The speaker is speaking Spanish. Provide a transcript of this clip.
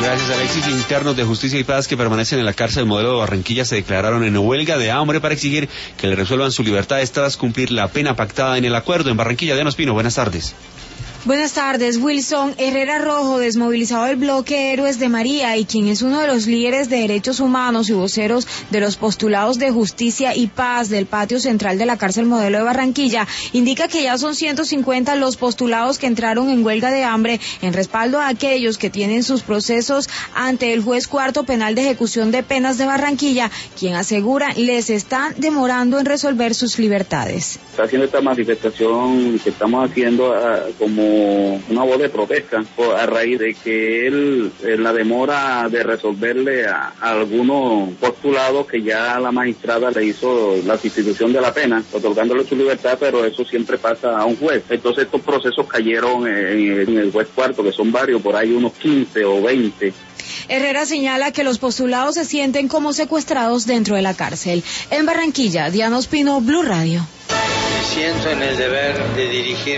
Gracias, Alexis. Internos de Justicia y Paz que permanecen en la cárcel Modelo de Barranquilla se declararon en huelga de hambre para exigir que le resuelvan su libertad tras cumplir la pena pactada en el acuerdo. En Barranquilla, Diana Ospino, buenas tardes. Buenas tardes. Wilson Herrera Rojo, desmovilizado del bloque Héroes de María y quien es uno de los líderes de derechos humanos y voceros de los postulados de Justicia y Paz del patio central de la cárcel Modelo de Barranquilla, indica que ya son 150 los postulados que entraron en huelga de hambre en respaldo a aquellos que tienen sus procesos ante el juez cuarto penal de ejecución de penas de Barranquilla, quien asegura les están demorando en resolver sus libertades. Está haciendo esta manifestación que estamos haciendo como una voz de protesta a raíz de que la demora de resolverle a algunos postulados que ya la magistrada le hizo la sustitución de la pena, otorgándole su libertad, pero eso siempre pasa a un juez. Entonces estos procesos cayeron en el juez cuarto, que son varios, por ahí unos 15 o 20. Herrera señala que los postulados se sienten como secuestrados dentro de la cárcel. En Barranquilla, Diana Ospino, Blue Radio. Me siento en el deber de dirigir